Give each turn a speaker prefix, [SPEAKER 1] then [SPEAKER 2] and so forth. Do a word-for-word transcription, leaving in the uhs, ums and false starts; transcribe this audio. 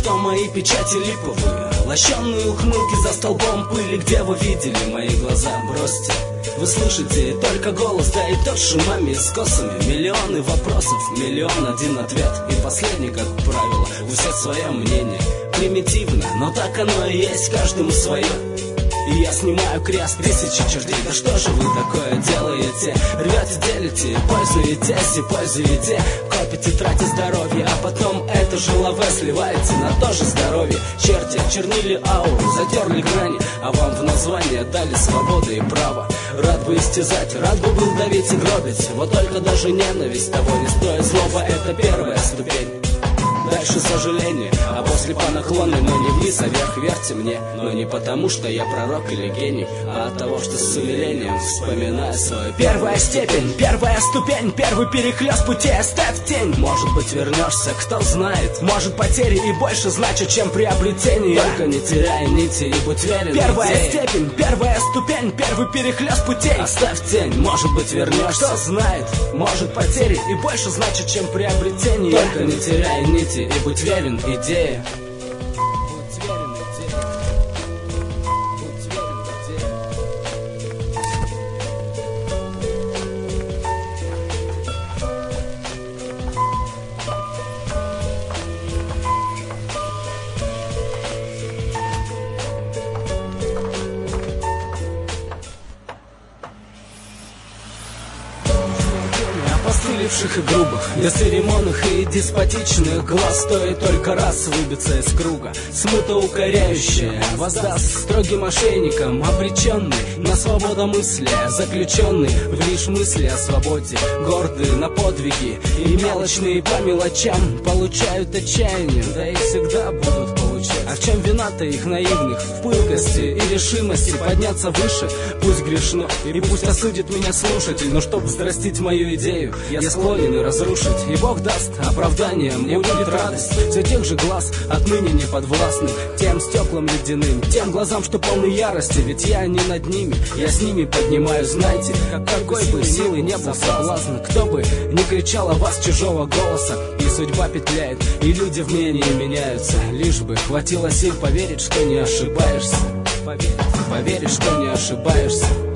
[SPEAKER 1] что мои печати липовые, лощеные ухмылки за столбом пыли. Где вы видели мои глаза? Бросьте. Вы слышите только голос, да и тот шумами и скосами. Миллионы вопросов, миллион один ответ. И последний, как правило, у всех свое мнение. Примитивно, но так оно и есть, каждому свое. И я снимаю крест тысячи чертей. Да что же вы такое делаете? Рвете, делите, пользуетесь и пользуете. Копите, тратите здоровье, а потом это же лаве сливаете на то же здоровье. Черти очернили ауру, затерли грани, а вам в название дали свободу и право. Рад бы истязать, рад бы был давить и гробить. Вот только даже ненависть того не стоит. Злоба — это первая ступень. Дальше сожаление, а после по наклонной, но не вниз, а вверх. Верьте мне, но не потому, что я пророк или гений, а от того, что с умилением вспоминаю свою первая степень, первая ступень, первый перехлёст путей. Оставь тень, может быть вернешься, кто знает. Может потери и больше значит, чем приобретение. Только не теряй нити и будь верен. Первая идее. Степень, первая ступень, первый перехлёст путей. Оставь тень, может быть вернешься, кто знает. Может потери и больше значит, чем приобретение. Только не теряй нити и будь верен идее. Будь верен идее. Будь верен идее. Постыливших и грубых, бесцеремонных и деспотичных глаз стоит только раз выбиться из круга. Смута укоряющая воздаст строгим мошенникам, обреченный на свободомыслие, заключенный в лишь мысли о свободе, гордые на подвиги и мелочные по мелочам получают отчаяние, да и всегда будут получать. А в чем вина-то их наивных? В пылкости и решимости подняться выше. Пусть грешно и пусть осудит меня слушатель, но чтоб взрастить мою идею, я склонен и разрушить. И Бог даст оправдание, мне будет радость все тех же глаз, отныне не подвластных тем стеклам ледяным, тем глазам, что полны ярости. Ведь я не над ними, я с ними поднимаю, знаете, как какой бы силы не был соблазн, кто бы не кричал о вас чужого голоса. И судьба петляет, и люди в мнении меняются, лишь бы хватило сил поверить, что не ошибаешься. Поверить, поверить, что не ошибаешься.